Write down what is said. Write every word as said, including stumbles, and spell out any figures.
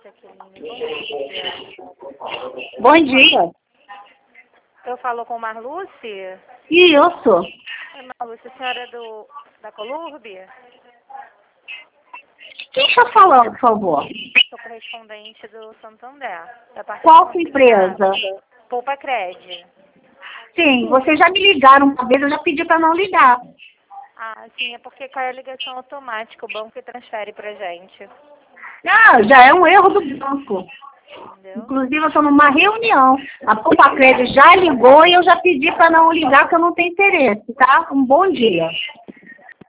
Jaqueline, Bom dia. eu falo com Marluce? Isso. Oi, Marluce, a senhora é do, da Colurbe? Quem está falando, por favor? Sou correspondente do Santander. Da parte Qual sua empresa? Poupa Cred. Sim, vocês já me ligaram uma vez, eu já pedi para não ligar. Ah, sim, é porque cai a ligação automática, o banco transfere pra gente. Ah, já é um erro do banco. Entendeu? Inclusive, eu estou numa reunião. A Poupa Cred já ligou e eu já pedi para não ligar, porque eu não tenho interesse, tá? Um bom dia.